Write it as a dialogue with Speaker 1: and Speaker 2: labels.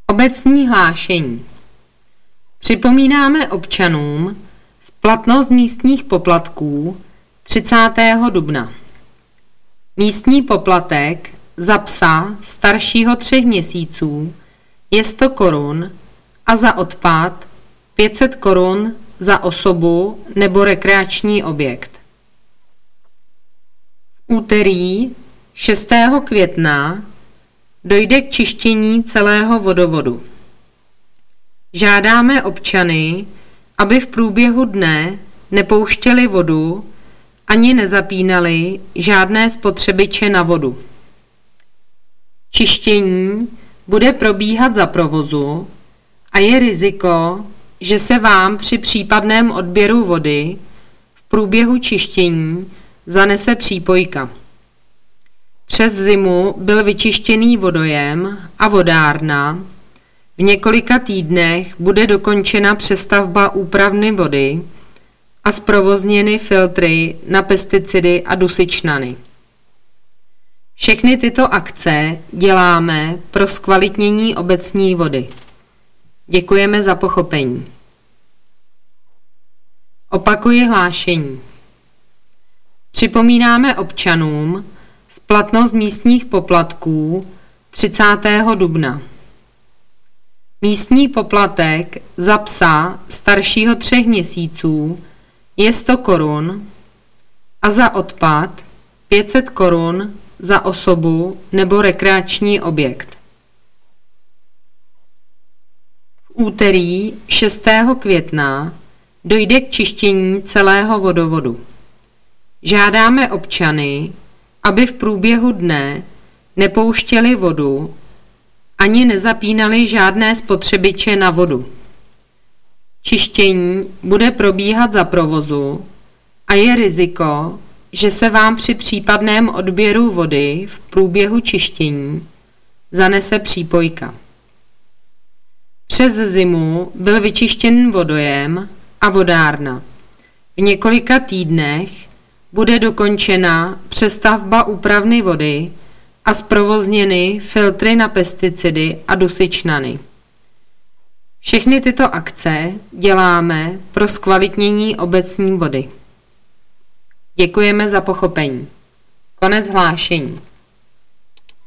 Speaker 1: Obecní hlášení. Připomínáme občanům splatnost místních poplatků 30. dubna. Místní poplatek za psa staršího 3 měsíců je 100 korun a za odpad 500 korun za osobu nebo rekreační objekt. V úterý 6. května dojde k čištění celého vodovodu. Žádáme občany, aby v průběhu dne nepouštěli vodu ani nezapínali žádné spotřebiče na vodu. Čištění bude probíhat za provozu a je riziko, že se vám při případném odběru vody v průběhu čištění zanese přípojka. Přes zimu byl vyčištěný vodojem a vodárna. V několika týdnech bude dokončena přestavba úpravny vody a zprovozněny filtry na pesticidy a dusičnany. Všechny tyto akce děláme pro zkvalitnění obecní vody. Děkujeme za pochopení. Opakuji hlášení. Připomínáme občanům splatnost místních poplatků 30. dubna. Místní poplatek za psa staršího 3 měsíců je 100 korun a za odpad 500 korun za osobu nebo rekreační objekt. V úterý 6. května dojde k čištění celého vodovodu. Žádáme občany, aby v průběhu dne nepouštěli vodu ani nezapínali žádné spotřebiče na vodu. Čištění bude probíhat za provozu a je riziko, že se vám při případném odběru vody v průběhu čištění zanese přípojka. Přes zimu byl vyčištěn vodojem a vodárna. V několika týdnech bude dokončena přestavba úpravny vody a zprovozněny filtry na pesticidy a dusičnany. Všechny tyto akce děláme pro zkvalitnění obecní vody. Děkujeme za pochopení. Konec hlášení.